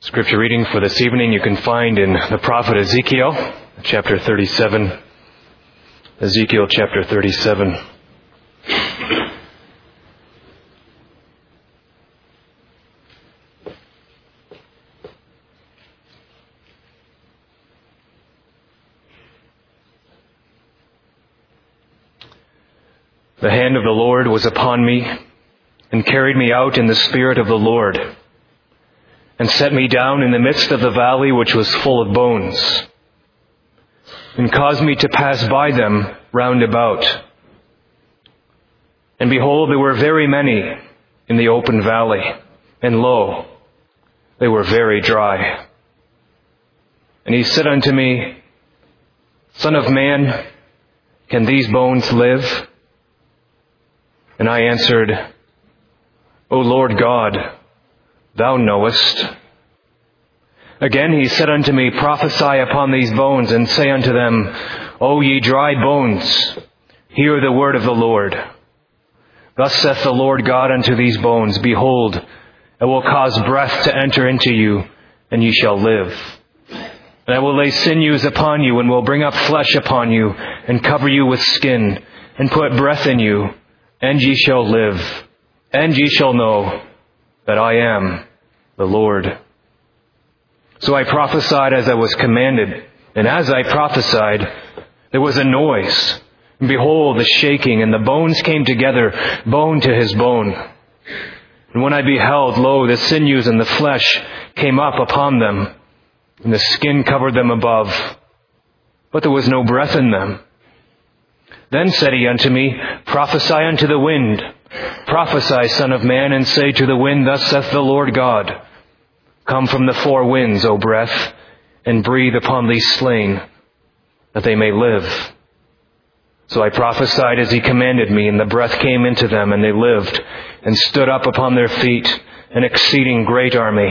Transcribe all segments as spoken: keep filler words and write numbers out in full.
Scripture reading for this evening you can find in the prophet Ezekiel, chapter thirty-seven. Ezekiel chapter thirty-seven. The hand of the Lord was upon me, and carried me out in the Spirit of the Lord, and set me down in the midst of the valley which was full of bones, and caused me to pass by them round about. And behold, there were very many in the open valley, and lo, they were very dry. And he said unto me, Son of man, can these bones live? And I answered, O Lord God, Thou knowest. Again he said unto me, Prophesy upon these bones, and say unto them, O ye dry bones, hear the word of the Lord. Thus saith the Lord God unto these bones, Behold, I will cause breath to enter into you, and ye shall live. And I will lay sinews upon you, and will bring up flesh upon you, and cover you with skin, and put breath in you, and ye shall live, and ye shall know that I am the Lord. So I prophesied as I was commanded, and as I prophesied, there was a noise. And behold, the shaking, and the bones came together, bone to his bone. And when I beheld, lo, the sinews and the flesh came up upon them, and the skin covered them above, but there was no breath in them. Then said he unto me, Prophesy unto the wind. Prophesy, Son of man, and say to the wind, Thus saith the Lord God, Come from the four winds, O breath, and breathe upon these slain, that they may live. So I prophesied as he commanded me, and the breath came into them, and they lived, and stood up upon their feet, an exceeding great army.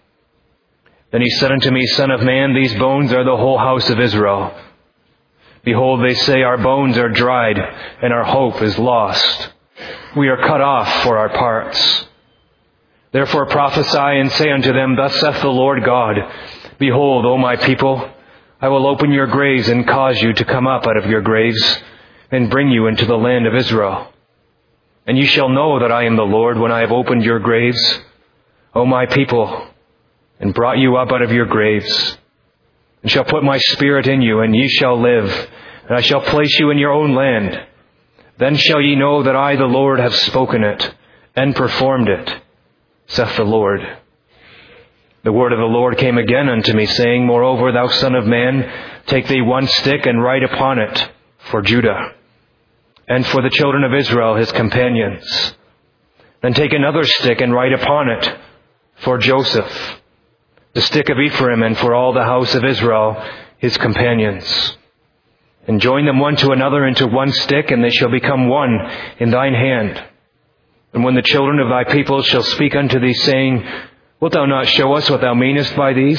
Then he said unto me, Son of man, these bones are the whole house of Israel. Behold, they say, Our bones are dried, and our hope is lost. We are cut off for our parts. Therefore prophesy and say unto them, Thus saith the Lord God, Behold, O my people, I will open your graves and cause you to come up out of your graves, and bring you into the land of Israel. And ye shall know that I am the Lord when I have opened your graves, O my people, and brought you up out of your graves, and shall put my spirit in you, and ye shall live, and I shall place you in your own land. Then shall ye know that I, the Lord, have spoken it, and performed it, saith the Lord. The word of the Lord came again unto me, saying, Moreover, thou son of man, take thee one stick, and write upon it for Judah, and for the children of Israel his companions. Then take another stick, and write upon it for Joseph, the stick of Ephraim, and for all the house of Israel his companions. And join them one to another into one stick, and they shall become one in thine hand. And when the children of thy people shall speak unto thee, saying, Wilt thou not show us what thou meanest by these?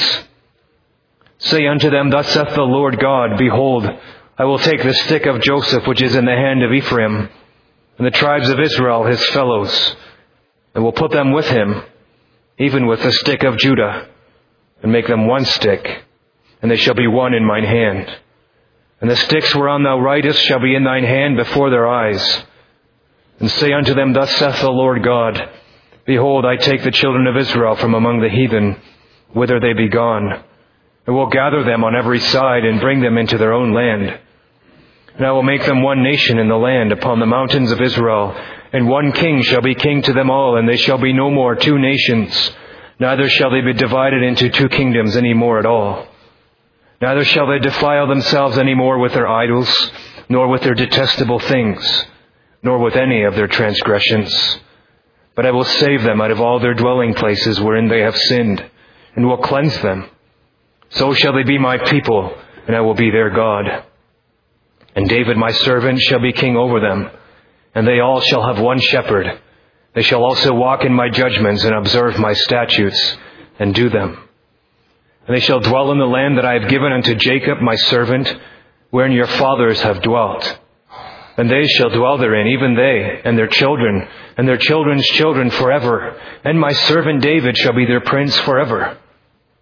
Say unto them, Thus saith the Lord God, Behold, I will take the stick of Joseph which is in the hand of Ephraim, and the tribes of Israel his fellows, and will put them with him, even with the stick of Judah, and make them one stick, and they shall be one in mine hand. And the sticks whereon thou writest shall be in thine hand before their eyes. And say unto them, Thus saith the Lord God, Behold, I take the children of Israel from among the heathen, whither they be gone, and will gather them on every side, and bring them into their own land. And I will make them one nation in the land upon the mountains of Israel, and one king shall be king to them all, and they shall be no more two nations, neither shall they be divided into two kingdoms any more at all. Neither shall they defile themselves any more with their idols, nor with their detestable things, nor with any of their transgressions. But I will save them out of all their dwelling places wherein they have sinned, and will cleanse them. So shall they be my people, and I will be their God. And David my servant shall be king over them, and they all shall have one shepherd. They shall also walk in my judgments, and observe my statutes, and do them. And they shall dwell in the land that I have given unto Jacob my servant, wherein your fathers have dwelt. And they shall dwell therein, even they, and their children, and their children's children forever. And my servant David shall be their prince forever.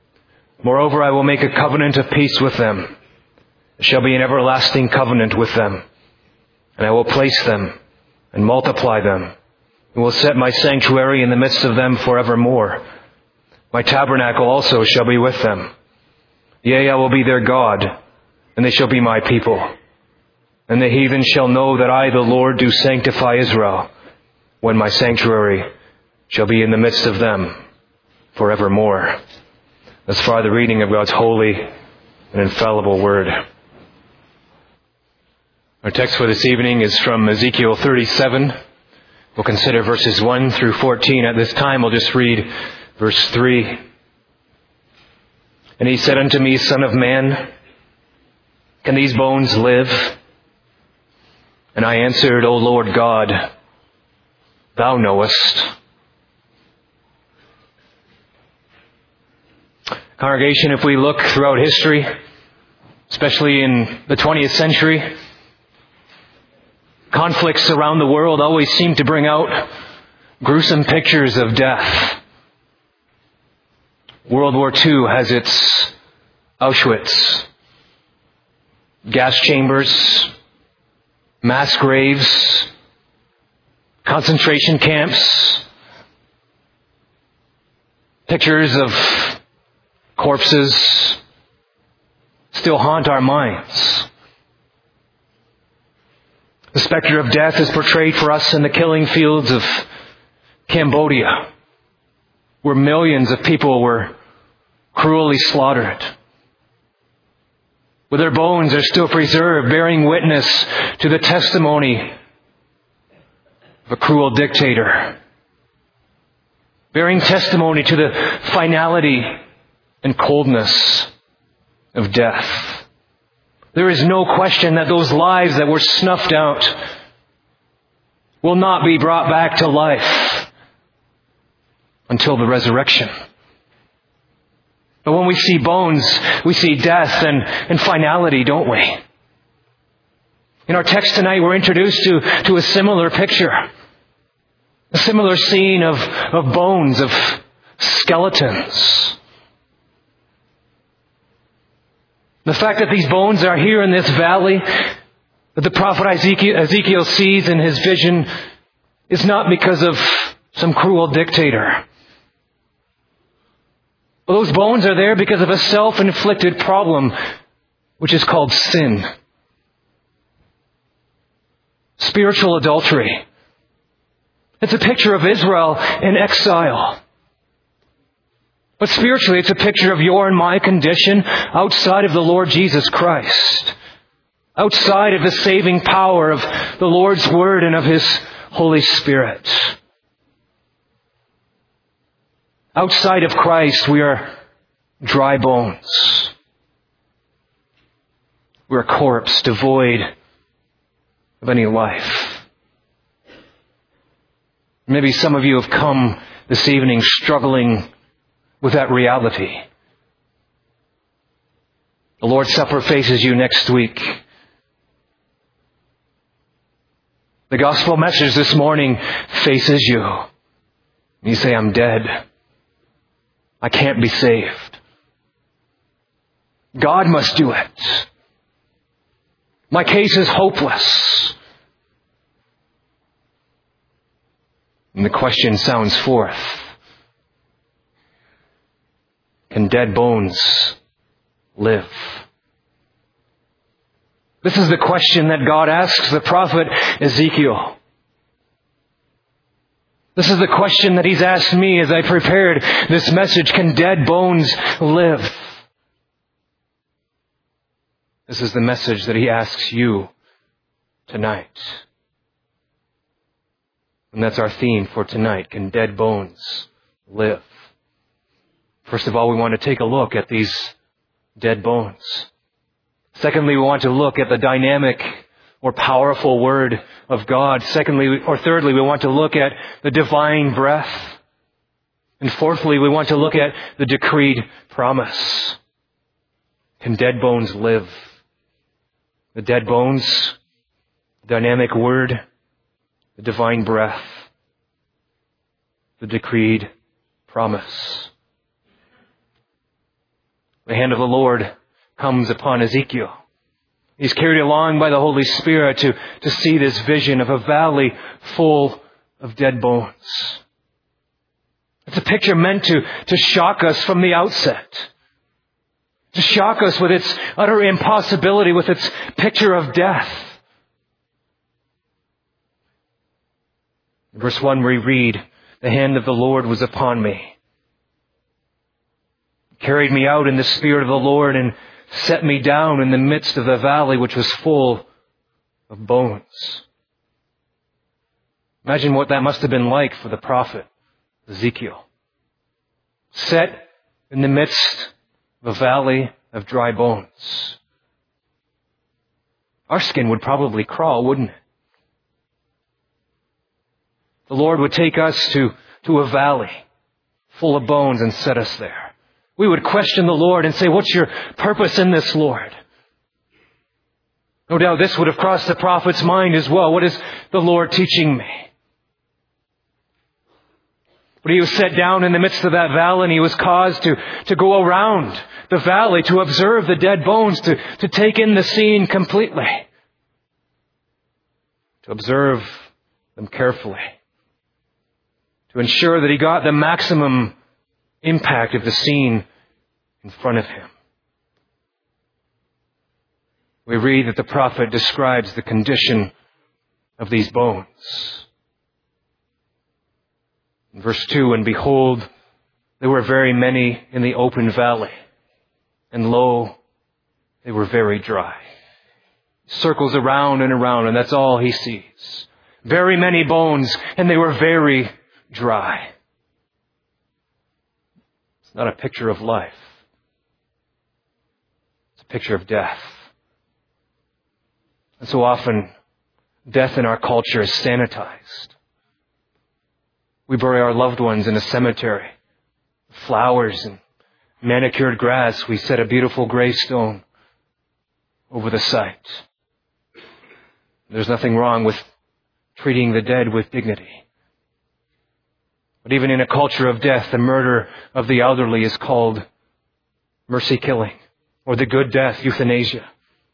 Moreover, I will make a covenant of peace with them. It shall be an everlasting covenant with them. And I will place them and multiply them, and will set my sanctuary in the midst of them forevermore. My tabernacle also shall be with them. Yea, I will be their God, and they shall be my people. And the heathen shall know that I, the Lord, do sanctify Israel, when my sanctuary shall be in the midst of them forevermore. Thus far the reading of God's holy and infallible word. Our text for this evening is from Ezekiel thirty-seven. We'll consider verses one through fourteen. At this time, we'll just read verse three. And he said unto me, Son of man, can these bones live? And I answered, O Lord God, thou knowest. Congregation, if we look throughout history, especially in the twentieth century, conflicts around the world always seem to bring out gruesome pictures of death. World War Two has its Auschwitz, gas chambers, mass graves, concentration camps, pictures of corpses still haunt our minds. The specter of death is portrayed for us in the killing fields of Cambodia, where millions of people were cruelly slaughtered, where their bones are still preserved, bearing witness to the testimony of a cruel dictator, bearing testimony to the finality and coldness of death. There is no question that those lives that were snuffed out will not be brought back to life until the resurrection. But when we see bones, we see death and, and finality, don't we? In our text tonight, we're introduced to, to a similar picture. A similar scene of, of bones, of skeletons. The fact that these bones are here in this valley, that the prophet Ezekiel, Ezekiel sees in his vision, is not because of some cruel dictator. But those bones are there because of a self-inflicted problem, which is called sin. Spiritual adultery. It's a picture of Israel in exile. But spiritually, it's a picture of your and my condition outside of the Lord Jesus Christ. Outside of the saving power of the Lord's Word and of His Holy Spirit. Outside of Christ, we are dry bones. We're a corpse devoid of any life. Maybe some of you have come this evening struggling with that reality. The Lord's Supper faces you next week. The gospel message this morning faces you. And you say, I'm dead. I can't be saved. God must do it. My case is hopeless. And the question sounds forth. Can dead bones live? This is the question that God asks the prophet Ezekiel. This is the question that He's asked me as I prepared this message. Can dead bones live? This is the message that He asks you tonight. And that's our theme for tonight. Can dead bones live? First of all, we want to take a look at these dead bones. Secondly, we want to look at the dynamic or powerful Word of God. Secondly, or thirdly, we want to look at the divine breath. And fourthly, we want to look at the decreed promise. Can dead bones live? The dead bones, the dynamic Word, the divine breath, the decreed promise. The hand of the Lord comes upon Ezekiel. He's carried along by the Holy Spirit to, to see this vision of a valley full of dead bones. It's a picture meant to, to shock us from the outset. To shock us with its utter impossibility, with its picture of death. In verse one we read, "The hand of the Lord was upon me. Carried me out in the Spirit of the Lord and set me down in the midst of the valley which was full of bones." Imagine what that must have been like for the prophet Ezekiel. Set in the midst of a valley of dry bones. Our skin would probably crawl, wouldn't it? The Lord would take us to, to a valley full of bones and set us there. We would question the Lord and say, "What's your purpose in this, Lord?" No doubt this would have crossed the prophet's mind as well. What is the Lord teaching me? But he was set down in the midst of that valley, and he was caused to, to go around the valley, to observe the dead bones, to, to take in the scene completely, to observe them carefully, to ensure that he got the maximum impact of the scene in front of him. We read that the prophet describes the condition of these bones. In verse two, "And behold, there were very many in the open valley, and lo, they were very dry." Circles around and around, and that's all he sees. Very many bones, and they were very dry. It's not a picture of life. It's a picture of death. And so often, death in our culture is sanitized. We bury our loved ones in a cemetery. Flowers and manicured grass. We set a beautiful gravestone over the site. There's nothing wrong with treating the dead with dignity. But even in a culture of death, the murder of the elderly is called mercy killing, or the good death, euthanasia.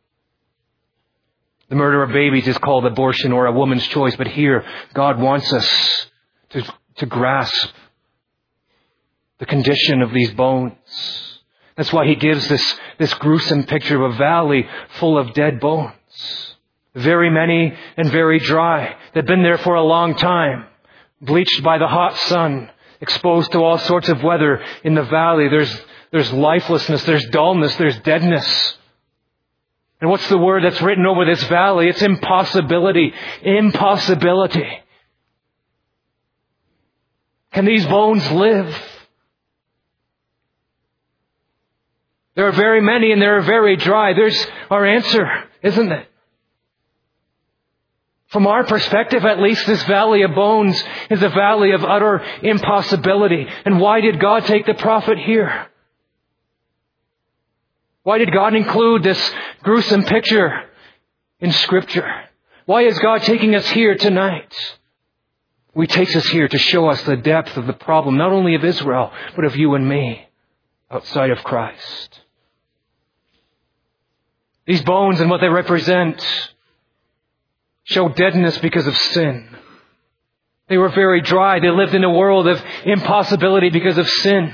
The murder of babies is called abortion or a woman's choice. But here, God wants us to, to grasp the condition of these bones. That's why he gives this, this gruesome picture of a valley full of dead bones. Very many and very dry. They've been there for a long time. Bleached by the hot sun. Exposed to all sorts of weather in the valley. There's, there's lifelessness. There's dullness. There's deadness. And what's the word that's written over this valley? It's impossibility. Impossibility. Can these bones live? There are very many and they're very dry. There's our answer, isn't it? From our perspective, at least, this valley of bones is a valley of utter impossibility. And why did God take the prophet here? Why did God include this gruesome picture in Scripture? Why is God taking us here tonight? He takes us here to show us the depth of the problem, not only of Israel, but of you and me outside of Christ. These bones and what they represent show deadness because of sin. They were very dry. They lived in a world of impossibility because of sin.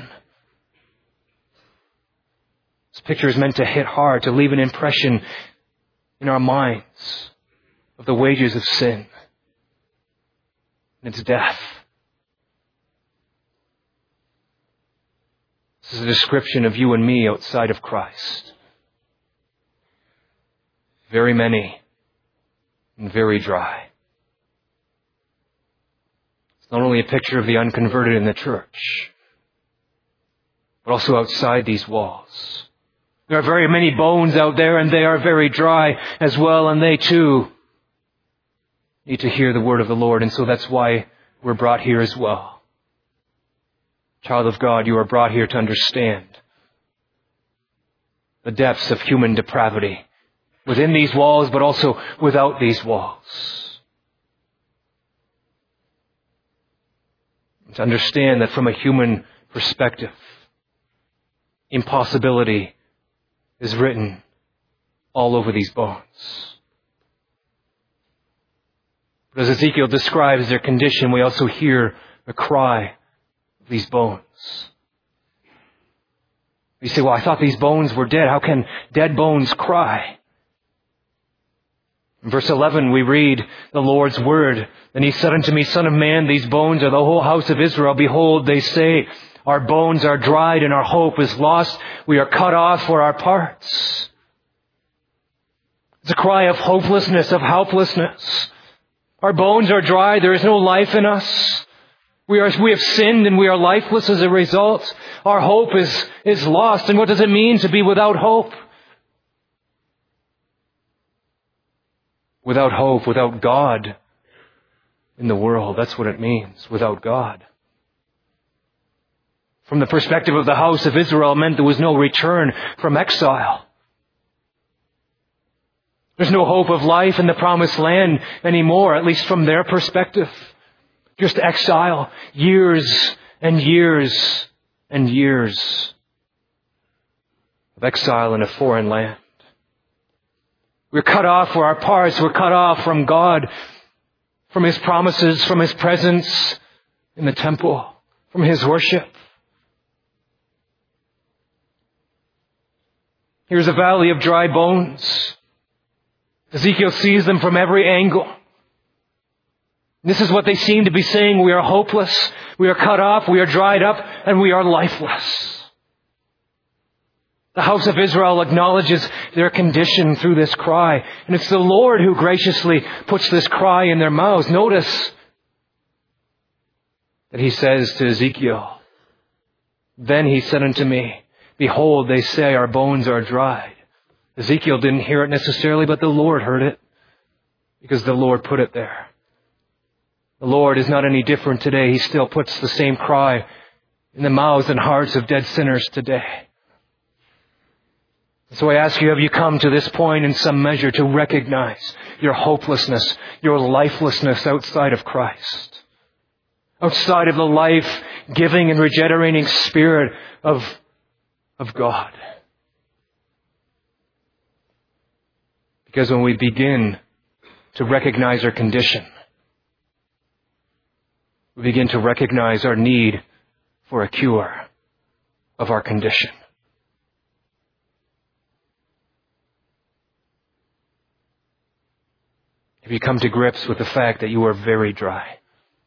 This picture is meant to hit hard, to leave an impression in our minds of the wages of sin. And it's death. This is a description of you and me outside of Christ. Very many and very dry. It's not only a picture of the unconverted in the church, but also outside these walls. There are very many bones out there, and they are very dry as well, and they too need to hear the word of the Lord, and so that's why we're brought here as well. Child of God, you are brought here to understand the depths of human depravity within these walls, but also without these walls. To understand that from a human perspective, impossibility is written all over these bones. But as Ezekiel describes their condition, we also hear the cry of these bones. You say, well, I thought these bones were dead. How can dead bones cry? In verse eleven, we read the Lord's word. Then he said unto me, Son of man, these bones are the whole house of Israel. Behold, they say, our bones are dried and our hope is lost. We are cut off for our parts. It's a cry of hopelessness, of helplessness. Our bones are dry. There is no life in us. We are, we have sinned and we are lifeless as a result. Our hope is, is lost. And what does it mean to be without hope? Without hope, without God in the world. That's what it means, without God. From the perspective of the house of Israel, it meant there was no return from exile. There's no hope of life in the promised land anymore, at least from their perspective. Just exile, years and years and years of exile in a foreign land. We're cut off for our parts. We're cut off from God, from His promises, from His presence in the temple, from His worship. Here's a valley of dry bones. Ezekiel sees them from every angle. This is what they seem to be saying. We are hopeless. We are cut off. We are dried up. And we are lifeless. The house of Israel acknowledges their condition through this cry. And it's the Lord who graciously puts this cry in their mouths. Notice that He says to Ezekiel, Then He said unto me, Behold, they say our bones are dried. Ezekiel didn't hear it necessarily, but the Lord heard it because the Lord put it there. The Lord is not any different today. He still puts the same cry in the mouths and hearts of dead sinners today. So I ask you, have you come to this point in some measure to recognize your hopelessness, your lifelessness outside of Christ? Outside of the life-giving and regenerating Spirit of, of God. Because when we begin to recognize our condition, we begin to recognize our need for a cure of our condition. Have you come to grips with the fact that you are very dry?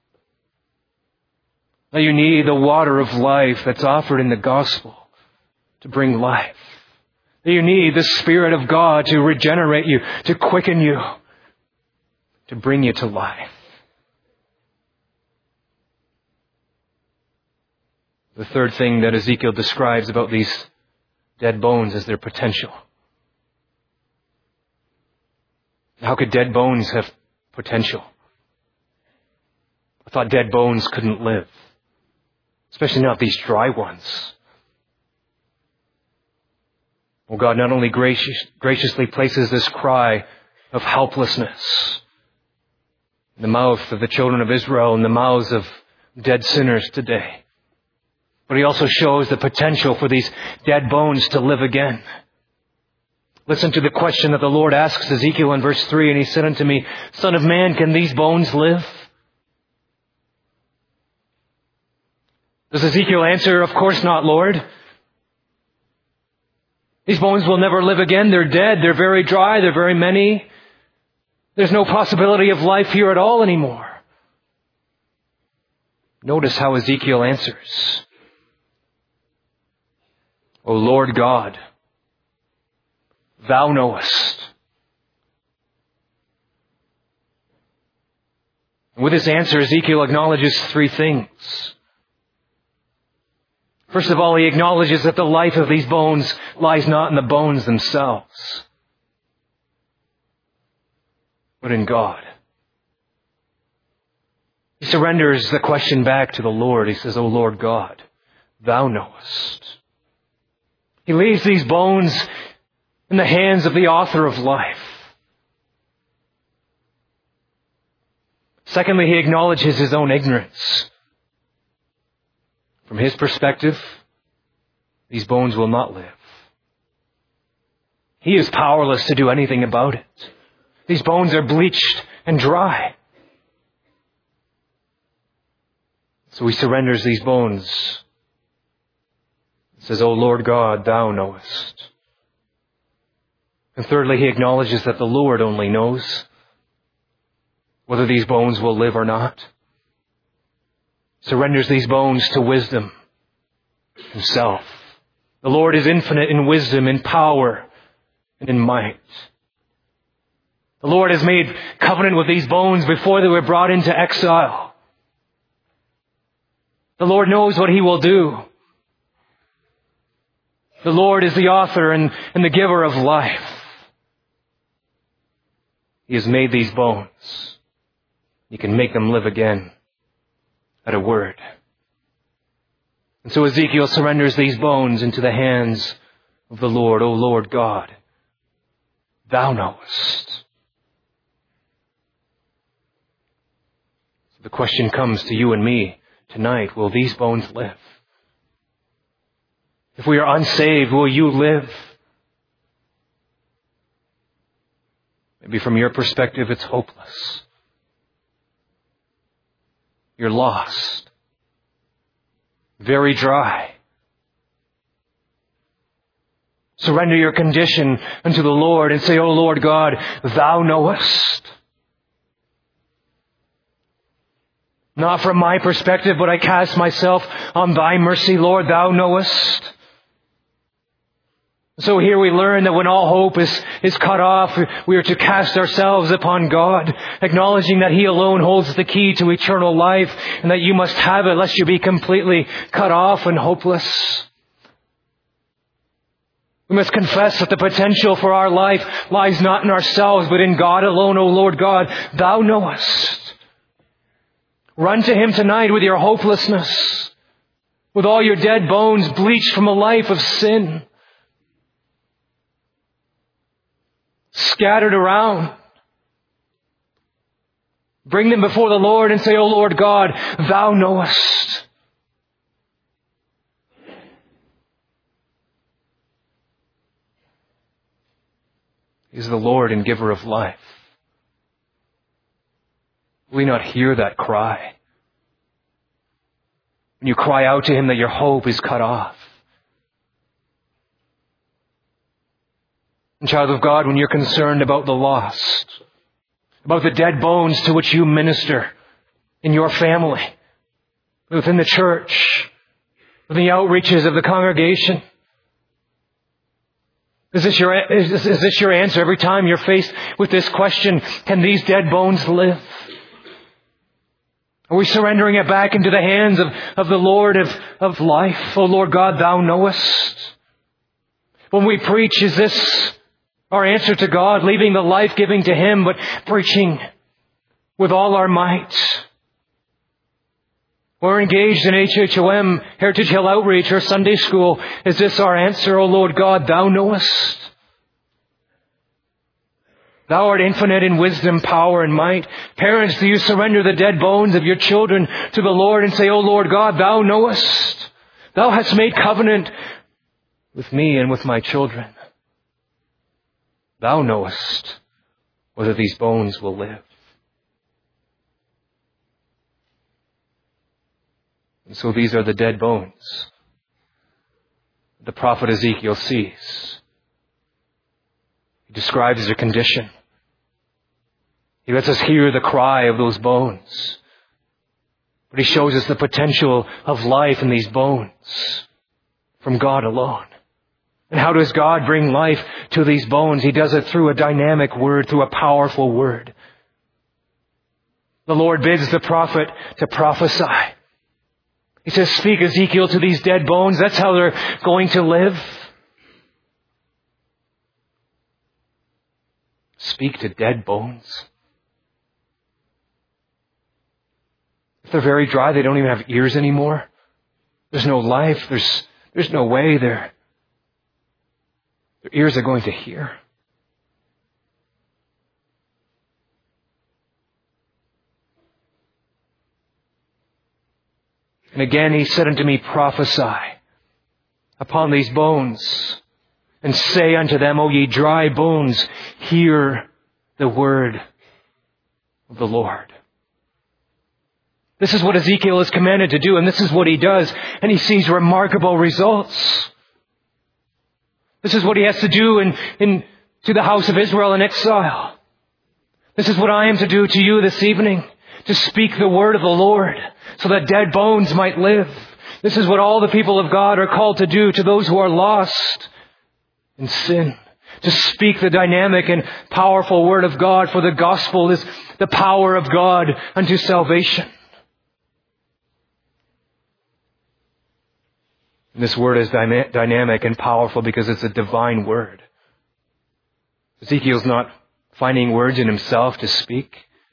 That you need the water of life that's offered in the gospel to bring life. That you need the Spirit of God to regenerate you, to quicken you, to bring you to life. The third thing that Ezekiel describes about these dead bones is their potential. How could dead bones have potential? I thought dead bones couldn't live, especially not these dry ones. Well, God not only gracious, graciously places this cry of helplessness in the mouth of the children of Israel, in the mouths of dead sinners today, but He also shows the potential for these dead bones to live again. Listen to the question that the Lord asks Ezekiel in verse three, and He said unto me, Son of man, can these bones live? Does Ezekiel answer, of course not, Lord. These bones will never live again. They're dead. They're very dry. They're very many. There's no possibility of life here at all anymore. Notice how Ezekiel answers. O Lord God, Thou knowest. And with this answer, Ezekiel acknowledges three things. First of all, he acknowledges that the life of these bones lies not in the bones themselves, but in God. He surrenders the question back to the Lord. He says, O Lord God, Thou knowest. He leaves these bones in the hands of the author of life. Secondly, he acknowledges his own ignorance. From his perspective, these bones will not live. He is powerless to do anything about it. These bones are bleached and dry. So he surrenders these bones. He says, O Lord God, thou knowest. And thirdly, he acknowledges that the Lord only knows whether these bones will live or not. Surrenders these bones to wisdom himself. The Lord is infinite in wisdom, in power, and in might. The Lord has made covenant with these bones before they were brought into exile. The Lord knows what he will do. The Lord is the author and, and the giver of life. He has made these bones. He can make them live again at a word. And so Ezekiel surrenders these bones into the hands of the Lord. O Lord God, thou knowest. So the question comes to you and me tonight, will these bones live? If we are unsaved, will you live? Maybe from your perspective, it's hopeless. You're lost. Very dry. Surrender your condition unto the Lord and say, O Lord God, thou knowest. Not from my perspective, but I cast myself on thy mercy, Lord, thou knowest. So here we learn that when all hope is, is cut off, we are to cast ourselves upon God, acknowledging that he alone holds the key to eternal life and that you must have it lest you be completely cut off and hopeless. We must confess that the potential for our life lies not in ourselves, but in God alone, O Lord God, thou knowest. Run to him tonight with your hopelessness, with all your dead bones bleached from a life of sin, scattered around. Bring them before the Lord and say, O Lord God, thou knowest. He is the Lord and giver of life. Will we not hear that cry? When you cry out to him that your hope is cut off. And child of God, when you're concerned about the lost, about the dead bones to which you minister in your family, within the church, within the outreaches of the congregation, is this your, is this, is this your answer every time you're faced with this question, can these dead bones live? Are we surrendering it back into the hands of, of the Lord of, of life? O Lord God, thou knowest. When we preach, is this our answer to God, leaving the life-giving to him, but preaching with all our might? We're engaged in H H O M, Heritage Hill Outreach, or Sunday School. Is this our answer, O Lord God, thou knowest? Thou art infinite in wisdom, power, and might. Parents, do you surrender the dead bones of your children to the Lord and say, O Lord God, thou knowest. Thou hast made covenant with me and with my children. Thou knowest whether these bones will live. And so these are the dead bones the prophet Ezekiel sees. He describes their condition. He lets us hear the cry of those bones. But he shows us the potential of life in these bones from God alone. And how does God bring life to these bones? He does it through a dynamic word, through a powerful word. The Lord bids the prophet to prophesy. He says, speak, Ezekiel, to these dead bones. That's how they're going to live. Speak to dead bones. If they're very dry, they don't even have ears anymore. There's no life. There's, there's no way they're, their ears are going to hear. And again he said unto me, prophesy upon these bones, and say unto them, O ye dry bones, hear the word of the Lord. This is what Ezekiel is commanded to do, and this is what he does, and he sees remarkable results. This is what he has to do in, in to the house of Israel in exile. This is what I am to do to you this evening, to speak the word of the Lord, so that dead bones might live. This is what all the people of God are called to do to those who are lost in sin. To speak the dynamic and powerful word of God, for the gospel is the power of God unto salvation. And this word is dyna- dynamic and powerful because it's a divine word. Ezekiel's not finding words in himself to speak.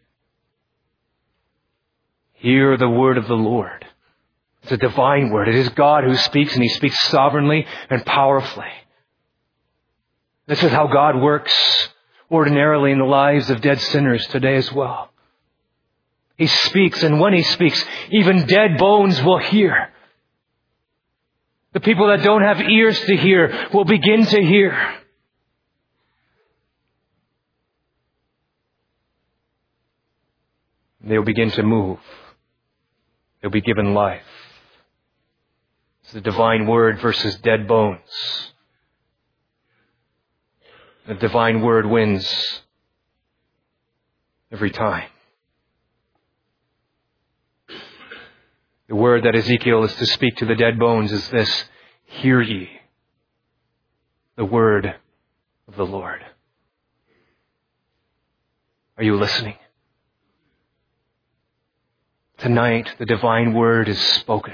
Hear the word of the Lord. It's a divine word. It is God who speaks, and he speaks sovereignly and powerfully. This is how God works ordinarily in the lives of dead sinners today as well. He speaks, and when he speaks, even dead bones will hear. The people that don't have ears to hear will begin to hear. They'll begin to move. They'll be given life. It's the divine word versus dead bones. The divine word wins every time. The word that Ezekiel is to speak to the dead bones is this: hear ye the word of the Lord. Are you listening? Tonight, the divine word is spoken.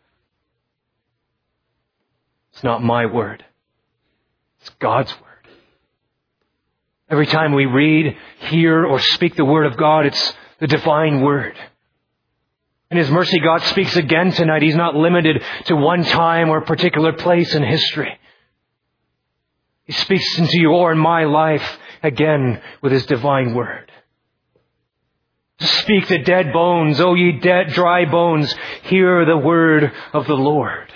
It's not my word. It's God's word. Every time we read, hear, or speak the word of God, it's the divine word. In His mercy, God speaks again tonight. He's not limited to one time or a particular place in history. He speaks into your and my life again with His divine word. To speak to dead bones, O ye dead, dry bones, hear the word of the Lord.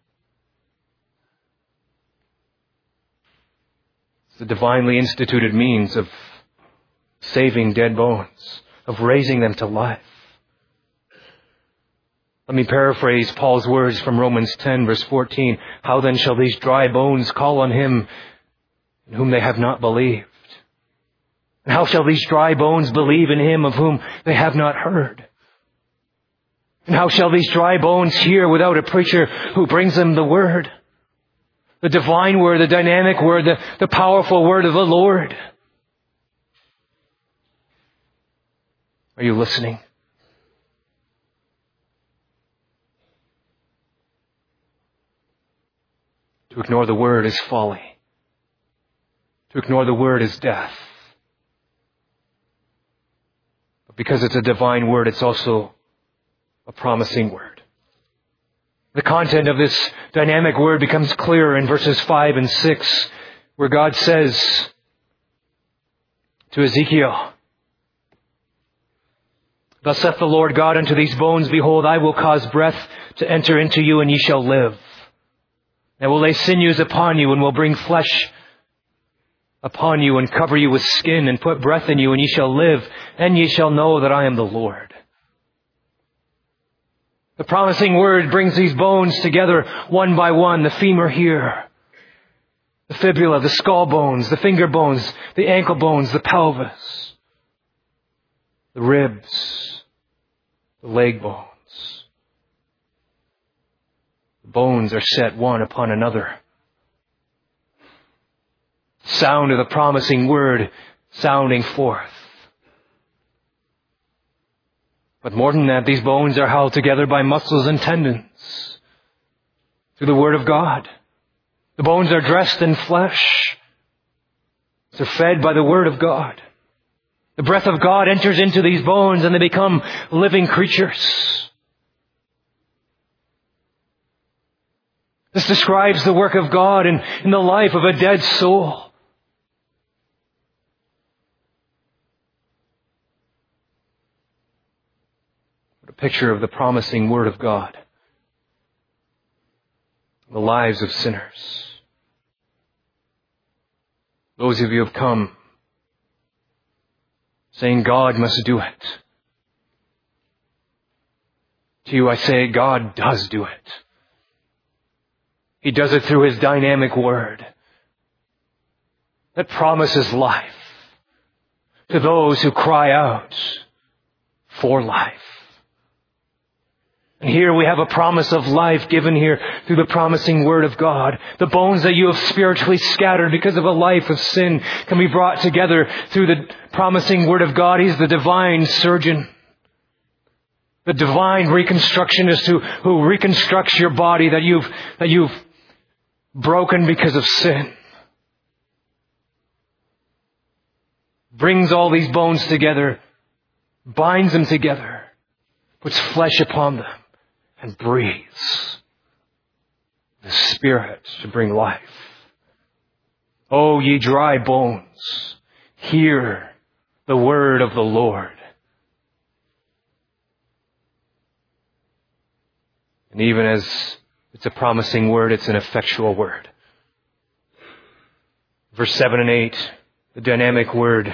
It's the divinely instituted means of saving dead bones, of raising them to life. Let me paraphrase Paul's words from Romans ten, verse fourteen. How then shall these dry bones call on Him in whom they have not believed? And how shall these dry bones believe in Him of whom they have not heard? And how shall these dry bones hear without a preacher who brings them the word? The divine word, the dynamic word, the, the powerful word of the Lord. Are you listening? To ignore the word is folly. To ignore the word is death. But because it's a divine word, it's also a promising word. The content of this dynamic word becomes clearer in verses five and six, where God says to Ezekiel, Thus saith the Lord God unto these bones, Behold, I will cause breath to enter into you, and ye shall live. I will lay sinews upon you, and will bring flesh upon you, and cover you with skin, and put breath in you, and ye shall live, and ye shall know that I am the Lord. The promising word brings these bones together one by one. The femur here, the fibula, the skull bones, the finger bones, the ankle bones, the pelvis, the ribs, the leg bones. The bones are set one upon another. Sound of the promising word sounding forth. But more than that, these bones are held together by muscles and tendons through the Word of God. The bones are dressed in flesh. They're fed by the Word of God. The breath of God enters into these bones and they become living creatures. This describes the work of God in, in the life of a dead soul. What a picture of the promising Word of God. the lives of sinners. Those of you who have come saying God must do it. To you I say God does do it. He does it through His dynamic word that promises life to those who cry out for life. And here we have a promise of life given here through the promising word of God. The bones that you have spiritually scattered because of a life of sin can be brought together through the promising word of God. He's the divine surgeon. The divine reconstructionist who, who reconstructs your body that you've, that you've broken because of sin. Brings all these bones together, binds them together, puts flesh upon them, and breathes the Spirit to bring life. O ye dry bones, hear the word of the Lord. And even as it's a promising word, it's an effectual word. Verse seven and eight, the dynamic word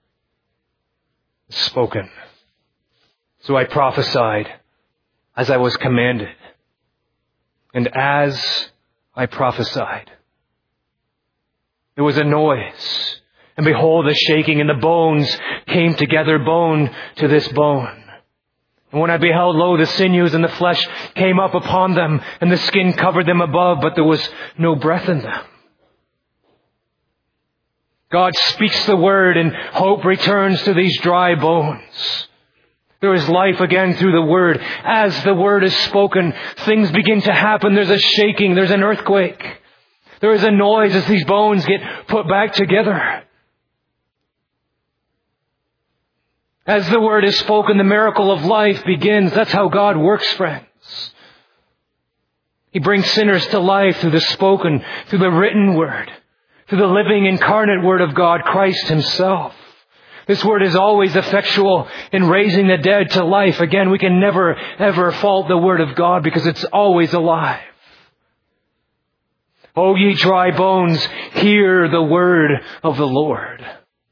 is spoken. So I prophesied as I was commanded. And as I prophesied, there was a noise. And behold, a shaking, and the bones came together, bone to this bone. And when I beheld, lo, the sinews and the flesh came up upon them, and the skin covered them above, but there was no breath in them. God speaks the word, and hope returns to these dry bones. There is life again through the word. As the word is spoken, things begin to happen. There's a shaking. There's an earthquake. There is a noise as these bones get put back together. As the word is spoken, the miracle of life begins. That's how God works, friends. He brings sinners to life through the spoken, through the written word, through the living incarnate word of God, Christ Himself. This word is always effectual in raising the dead to life. Again, we can never, ever fault the word of God because it's always alive. O ye dry bones, hear the word of the Lord.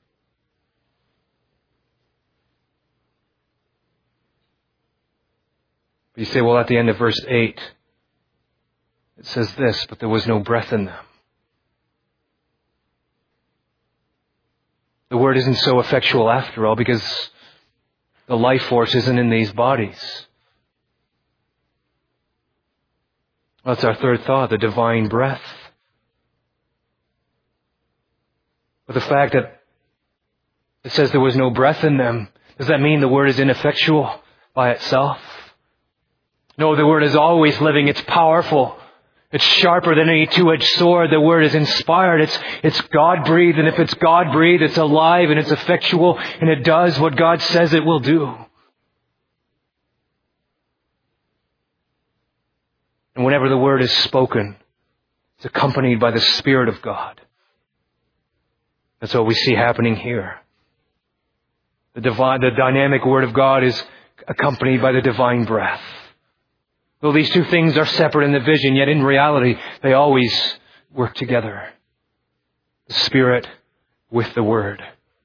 You say, well, at the end of verse eight, it says this, but there was no breath in them. The word isn't so effectual after all because the life force isn't in these bodies. That's our third thought, the divine breath. But the fact that it says there was no breath in them, does that mean the word is ineffectual by itself? No, the word is always living. It's powerful. It's sharper than any two-edged sword. The word is inspired. It's, it's God-breathed. And if it's God-breathed, it's alive and it's effectual and it does what God says it will do. And whenever the word is spoken, it's accompanied by the Spirit of God. That's what we see happening here. The divine, the dynamic word of God is accompanied by the divine breath. Though these two things are separate in the vision, yet in reality, they always work together. The Spirit with the Word.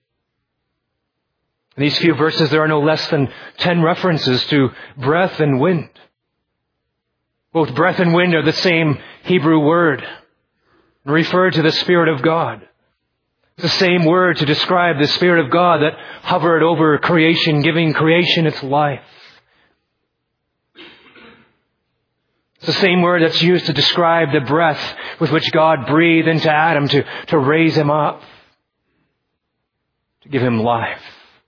In these few verses, there are no less than ten references to breath and wind. Both breath and wind are the same Hebrew word and refer to the Spirit of God. It's the same word to describe the Spirit of God that hovered over creation, giving creation its life. It's the same word that's used to describe the breath with which God breathed into Adam to, to raise him up, to give him life.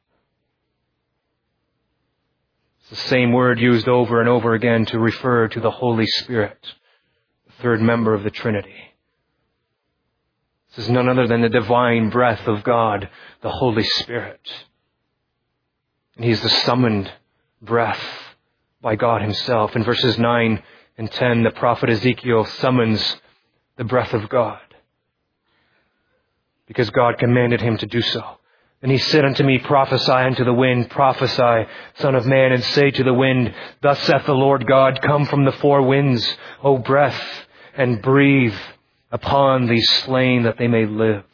It's the same word used over and over again to refer to the Holy Spirit, the third member of the Trinity. This is none other than the divine breath of God, the Holy Spirit. And He's the summoned breath by God Himself. In verses nine and ten, the prophet Ezekiel summons the breath of God because God commanded him to do so. And he said unto me, prophesy unto the wind, prophesy, Son of man, and say to the wind, thus saith the Lord God, come from the four winds, O breath, and breathe upon these slain that they may live.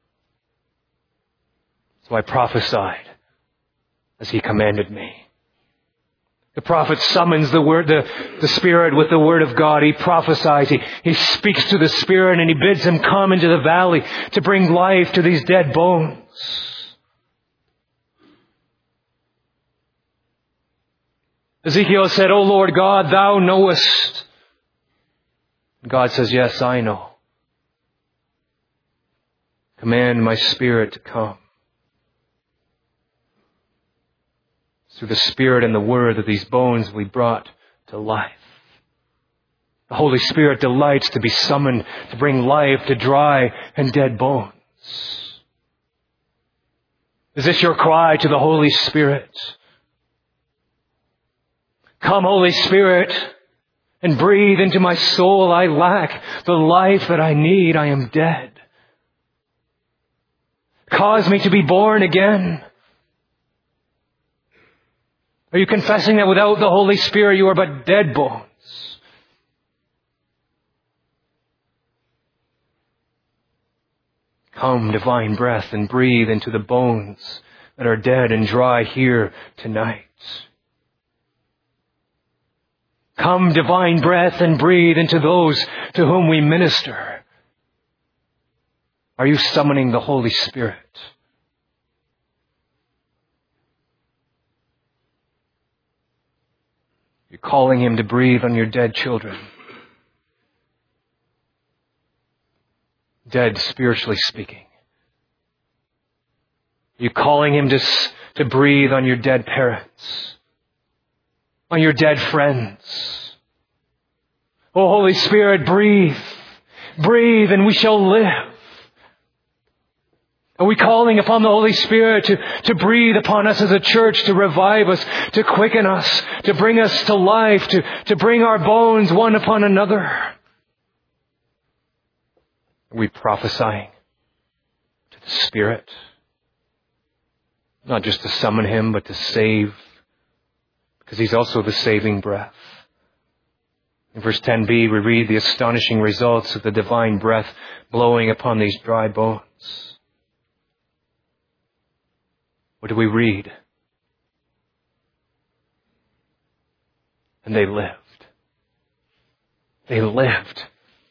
So I prophesied as he commanded me. The prophet summons the word, the, the Spirit with the word of God. He prophesies. He, he speaks to the Spirit and he bids him come into the valley to bring life to these dead bones. Ezekiel said, "O Lord God, thou knowest." God says, "Yes, I know. Command my Spirit to come." Through the Spirit and the Word that these bones will be brought to life. The Holy Spirit delights to be summoned to bring life to dry and dead bones. Is this your cry to the Holy Spirit? "Come, Holy Spirit, and breathe into my soul. I lack the life that I need. I am dead. Cause me to be born again." Are you confessing that without the Holy Spirit you are but dead bones? Come, divine breath, and breathe into the bones that are dead and dry here tonight. Come, divine breath, and breathe into those to whom we minister. Are you summoning the Holy Spirit? You're calling him to breathe on your dead children. Dead, spiritually speaking. You're calling him to, to breathe on your dead parents, on your dead friends. Oh, Holy Spirit, breathe. Breathe and we shall live. Are we calling upon the Holy Spirit to, to breathe upon us as a church, to revive us, to quicken us, to bring us to life, to, to bring our bones one upon another? Are we prophesying to the Spirit? Not just to summon him, but to save, because he's also the saving breath. In verse ten b, we read the astonishing results of the divine breath blowing upon these dry bones. What do we read? And they lived. They lived.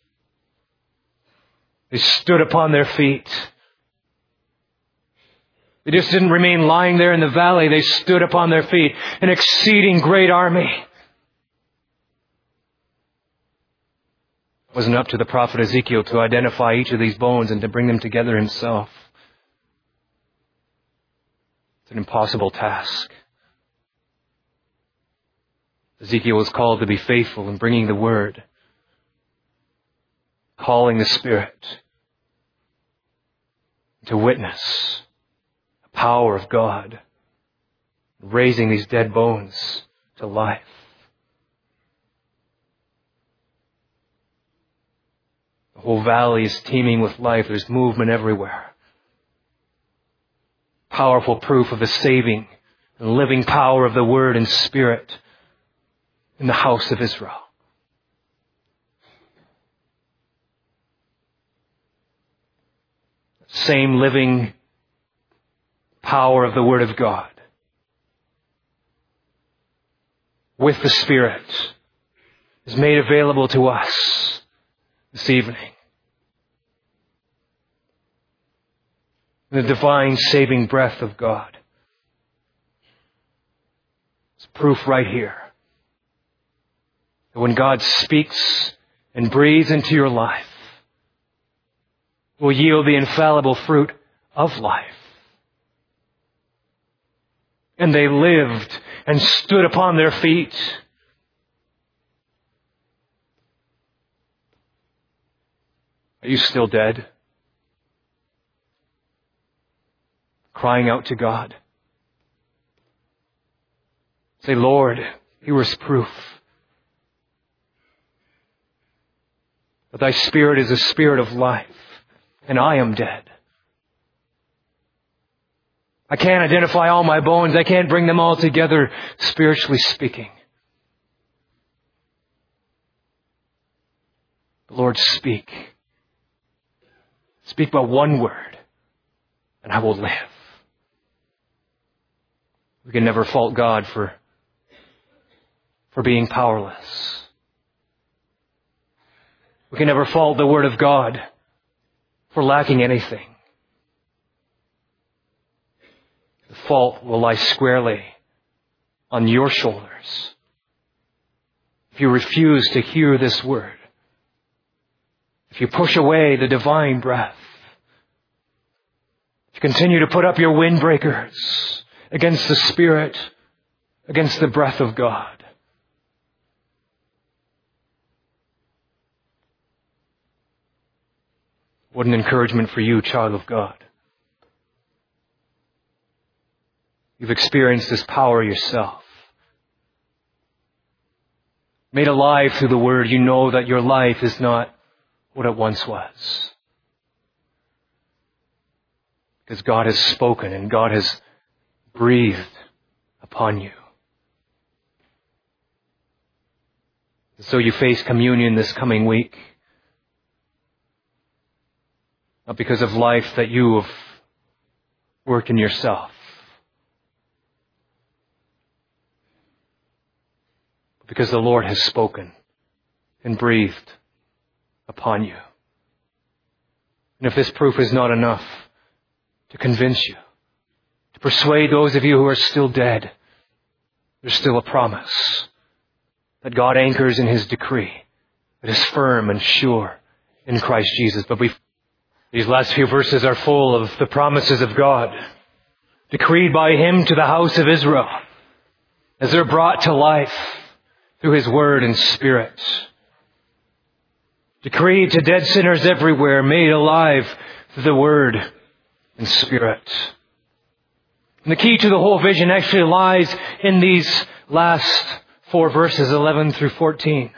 They stood upon their feet. They just didn't remain lying there in the valley. They stood upon their feet, an exceeding great army. It wasn't up to the prophet Ezekiel to identify each of these bones and to bring them together himself. It's an impossible task. Ezekiel was called to be faithful in bringing the word, calling the Spirit to witness the power of God, raising these dead bones to life. The whole valley is teeming with life. There's movement everywhere. Powerful proof of the saving and living power of the Word and Spirit in the house of Israel. Same living power of the Word of God with the Spirit is made available to us this evening. The divine saving breath of God. It's proof right here that when God speaks and breathes into your life, it will yield the infallible fruit of life. And they lived and stood upon their feet. Are you still dead? Crying out to God. Say, "Lord, here is proof that thy Spirit is a Spirit of life, and I am dead. I can't identify all my bones. I can't bring them all together, spiritually speaking. Lord, speak. Speak but one word, and I will live. We can never fault God for, for being powerless. We can never fault the Word of God for lacking anything. The fault will lie squarely on your shoulders if you refuse to hear this Word. If you push away the divine breath. If you continue to put up your windbreakers against the Spirit, against the breath of God. What an encouragement for you, child of God. You've experienced this power yourself. Made alive through the Word, you know that your life is not what it once was. Because God has spoken and God has breathed upon you. And so you face communion this coming week. Not because of life that you have worked in yourself. But because the Lord has spoken and breathed upon you. And if this proof is not enough to convince you, to persuade those of you who are still dead, there's still a promise that God anchors in His decree that is firm and sure in Christ Jesus. But we These last few verses are full of the promises of God, decreed by Him to the house of Israel, as they're brought to life through His Word and Spirit. Decreed to dead sinners everywhere, made alive through the Word and Spirit. And the key to the whole vision actually lies in these last four verses, eleven through fourteen.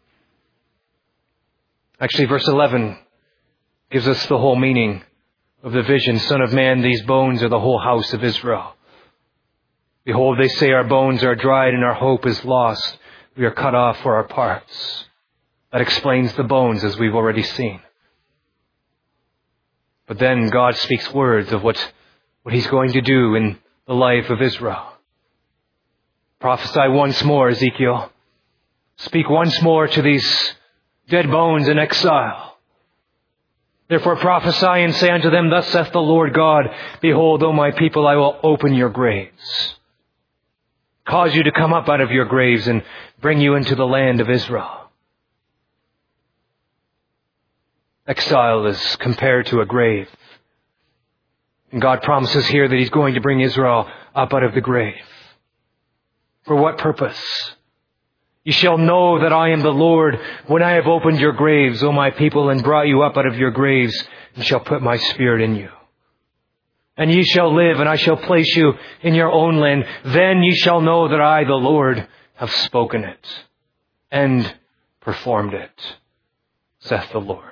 Actually, verse eleven gives us the whole meaning of the vision. Son of man, these bones are the whole house of Israel. Behold, they say our bones are dried and our hope is lost. We are cut off for our parts. That explains the bones, as we've already seen. But then God speaks words of what, what He's going to do in the life of Israel. Prophesy once more, Ezekiel. Speak once more to these dead bones in exile. Therefore prophesy and say unto them, Thus saith the Lord God, Behold, O my people, I will open your graves, cause you to come up out of your graves, and bring you into the land of Israel. Exile is compared to a grave. And God promises here that He's going to bring Israel up out of the grave. For what purpose? You shall know that I am the Lord when I have opened your graves, O my people, and brought you up out of your graves, and shall put my Spirit in you. And ye shall live, and I shall place you in your own land. Then ye shall know that I, the Lord, have spoken it, and performed it, saith the Lord.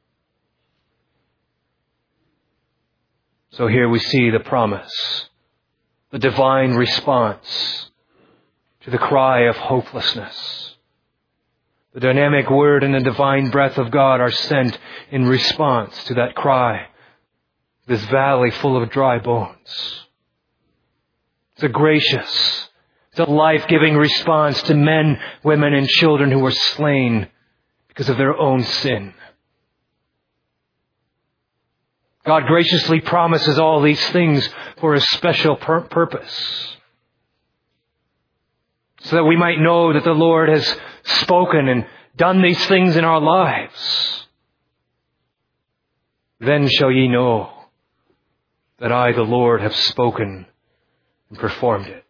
So here we see the promise, the divine response to the cry of hopelessness. The dynamic word and the divine breath of God are sent in response to that cry, this valley full of dry bones. It's a gracious, it's a life-giving response to men, women, and children who were slain because of their own sin. God graciously promises all these things for a special pur- purpose. So that we might know that the Lord has spoken and done these things in our lives. Then shall ye know that I, the Lord, have spoken and performed it.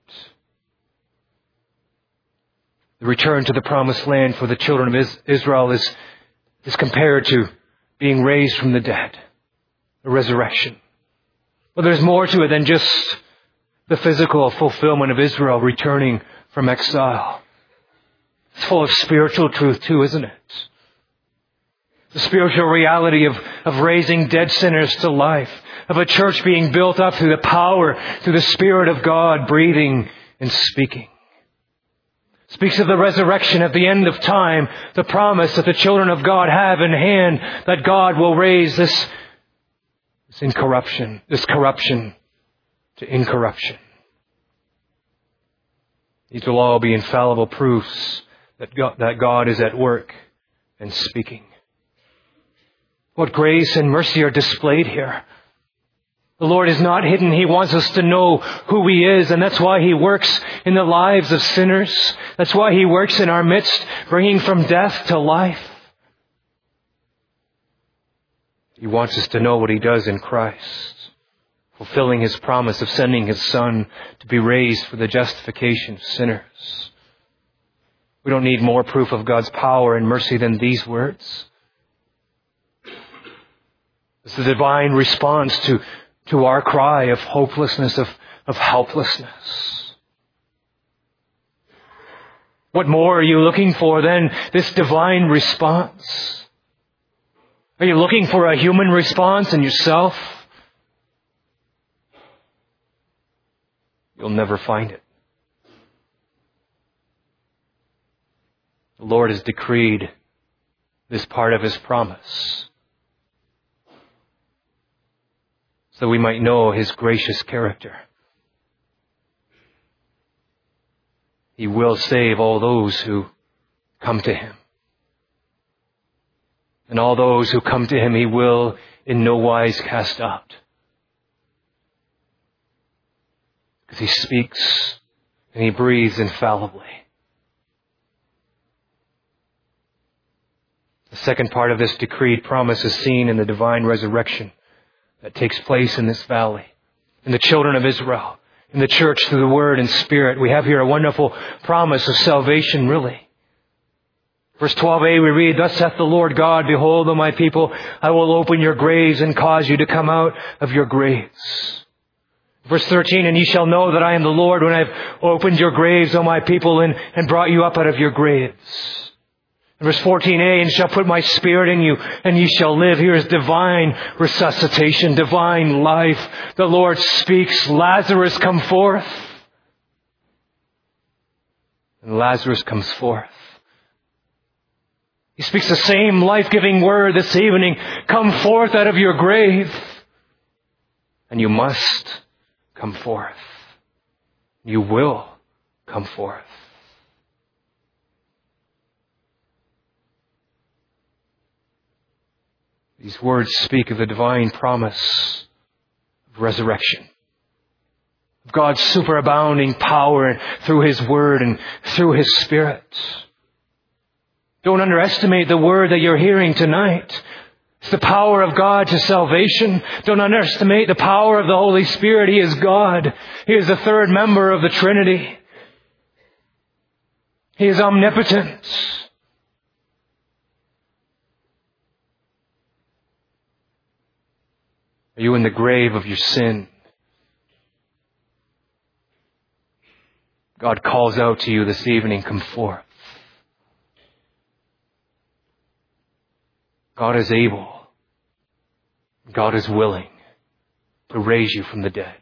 The return to the promised land for the children of Israel is, is compared to being raised from the dead. A resurrection. But there's more to it than just the physical fulfillment of Israel returning from exile. It's full of spiritual truth too, isn't it? The spiritual reality of, of raising dead sinners to life, of a church being built up through the power, through the Spirit of God breathing and speaking. Speaks of the resurrection at the end of time, the promise that the children of God have in hand, that God will raise this, this incorruption, this corruption to incorruption. These will all be infallible proofs that God, that God is at work and speaking. What grace and mercy are displayed here. The Lord is not hidden. He wants us to know who He is, and that's why He works in the lives of sinners. That's why He works in our midst, bringing from death to life. He wants us to know what He does in Christ, fulfilling His promise of sending His Son to be raised for the justification of sinners. We don't need more proof of God's power and mercy than these words. It's the divine response to to our cry of hopelessness, of, of helplessness. What more are you looking for than this divine response? Are you looking for a human response in yourself? You'll never find it. The Lord has decreed this part of His promise, so we might know His gracious character. He will save all those who come to Him. And all those who come to Him, He will in no wise cast out. Because He speaks and He breathes infallibly. The second part of this decreed promise is seen in the divine resurrection that takes place in this valley, in the children of Israel, in the church through the Word and Spirit. We have here a wonderful promise of salvation, really. Verse twelve a, we read, "Thus saith the Lord God, behold, O my people, I will open your graves and cause you to come out of your graves." Verse thirteen, "And ye shall know that I am the Lord when I have opened your graves, O my people, and, and brought you up out of your graves." Verse fourteen a, "And shall put my spirit in you, and ye shall live." Here is divine resuscitation, divine life. The Lord speaks, "Lazarus, come forth." And Lazarus comes forth. He speaks the same life-giving word this evening. Come forth out of your grave. And you must come forth. You will come forth. These words speak of the divine promise of resurrection, of God's superabounding power through His Word and through His Spirit. Don't underestimate the word that you're hearing tonight. It's the power of God to salvation. Don't underestimate the power of the Holy Spirit. He is God. He is the third member of the Trinity. He is omnipotent. Are you in the grave of your sin? God calls out to you this evening, come forth. God is able. God is willing to raise you from the dead.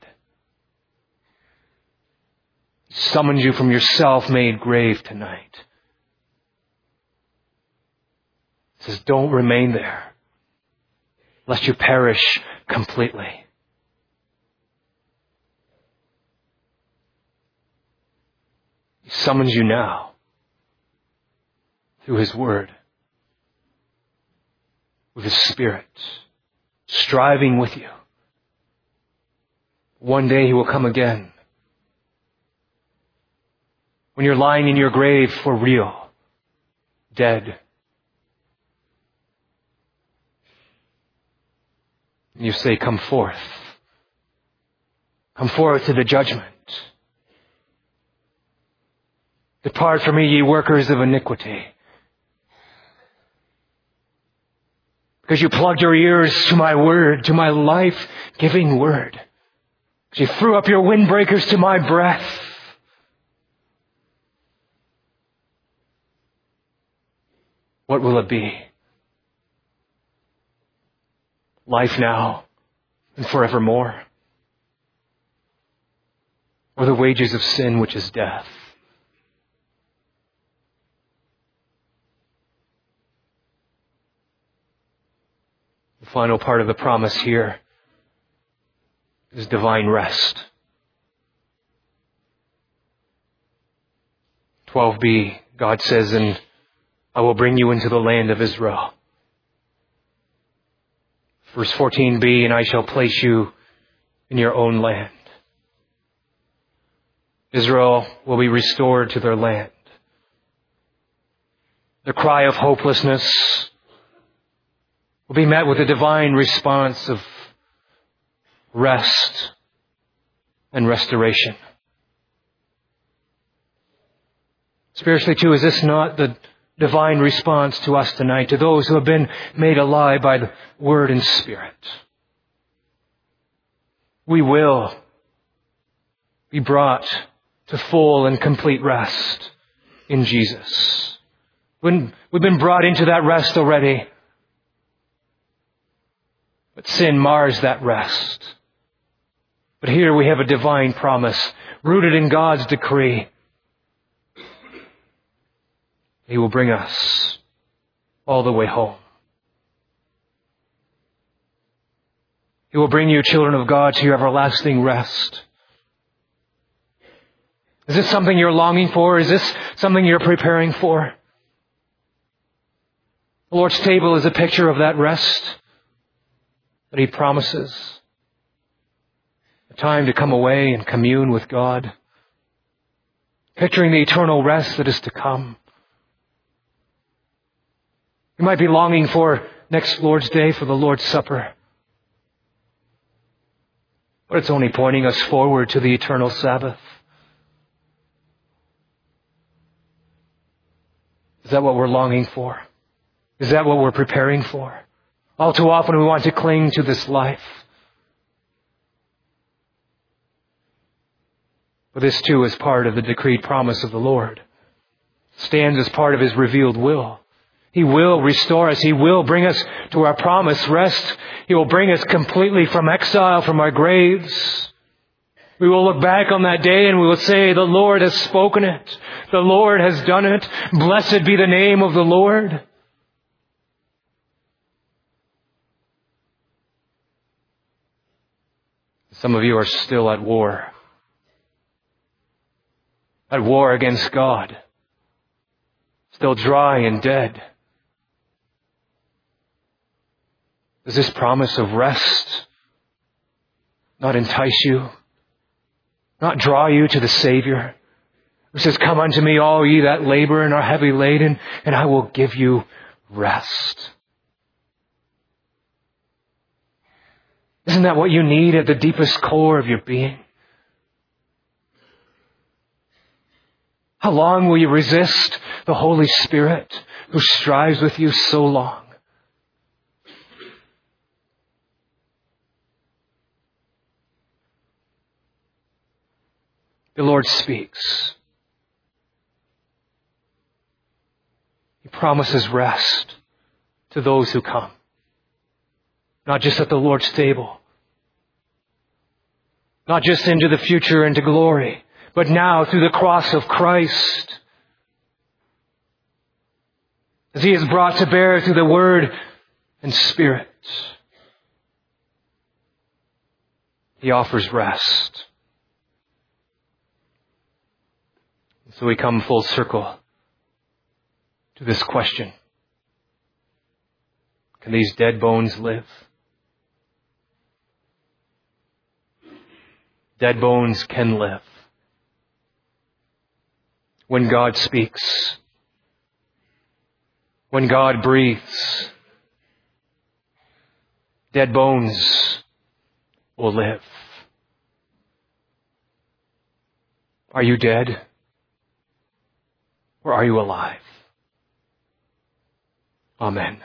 He summons you from your self-made grave tonight. He says, don't remain there, lest you perish completely. He summons you now through His Word, with His Spirit, striving with you. One day He will come again, when you're lying in your grave for real, dead. And you say, come forth. Come forth to the judgment. Depart from me, ye workers of iniquity. Because you plugged your ears to my word, to my life-giving word. Because you threw up your windbreakers to my breath. What will it be? Life now and forevermore? Or the wages of sin, which is death? The final part of the promise here is divine rest. twelve b, God says, and I will bring you into the land of Israel. Verse fourteen b, and I shall place you in your own land. Israel will be restored to their land. Their cry of hopelessness will be met with a divine response of rest and restoration. Spiritually too, is this not the divine response to us tonight, to those who have been made alive by the Word and Spirit? We will be brought to full and complete rest in Jesus. When we've been brought into that rest already, but sin mars that rest. But here we have a divine promise rooted in God's decree. He will bring us all the way home. He will bring you, children of God, to your everlasting rest. Is this something you're longing for? Is this something you're preparing for? The Lord's table is a picture of that rest that He promises. A time to come away and commune with God. Picturing the eternal rest that is to come. You might be longing for next Lord's Day, for the Lord's Supper. But it's only pointing us forward to the eternal Sabbath. Is that what we're longing for? Is that what we're preparing for? All too often we want to cling to this life. But this too is part of the decreed promise of the Lord. Stands as part of His revealed will. He will restore us. He will bring us to our promised rest. He will bring us completely from exile, from our graves. We will look back on that day and we will say, the Lord has spoken it. The Lord has done it. Blessed be the name of the Lord. Some of you are still at war. At war against God. Still dry and dead. Does this promise of rest not entice you? Not draw you to the Savior? Who says, come unto me, all ye that labor and are heavy laden, and I will give you rest. Isn't that what you need at the deepest core of your being? How long will you resist the Holy Spirit who strives with you so long? The Lord speaks. He promises rest to those who come. Not just at the Lord's table. Not just into the future, into glory. But now through the cross of Christ. As He is brought to bear through the Word and Spirit. He offers rest. So we come full circle to this question. Can these dead bones live? Dead bones can live. When God speaks, when God breathes, dead bones will live. Are you dead? Or are you alive? Amen.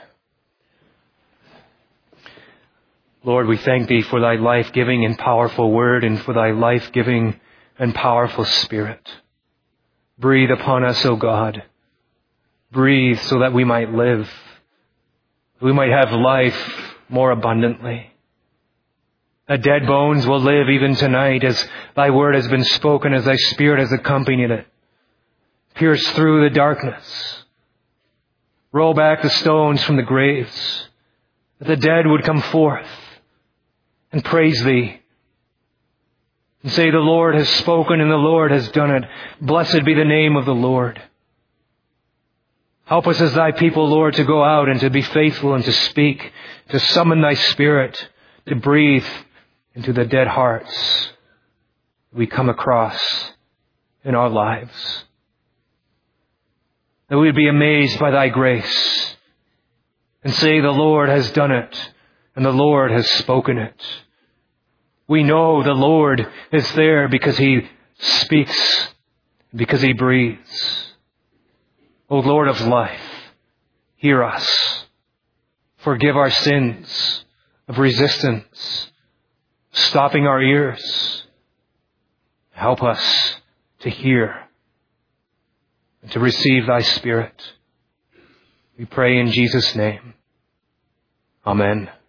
Lord, we thank Thee for Thy life-giving and powerful Word and for Thy life-giving and powerful Spirit. Breathe upon us, O God. Breathe so that we might live. We might have life more abundantly. That dead bones will live even tonight as Thy Word has been spoken, as Thy Spirit has accompanied it. Pierce through the darkness. Roll back the stones from the graves. that the dead would come forth and praise Thee and say, the Lord has spoken and the Lord has done it. Blessed be the name of the Lord. Help us as Thy people, Lord, to go out and to be faithful and to speak, to summon Thy Spirit, to breathe into the dead hearts we come across in our lives. That we would be amazed by Thy grace and say, the Lord has done it and the Lord has spoken it. We know the Lord is there because He speaks, because He breathes. O Lord of life, hear us. Forgive our sins of resistance, stopping our ears. Help us to hear and to receive Thy Spirit. We pray in Jesus' name. Amen.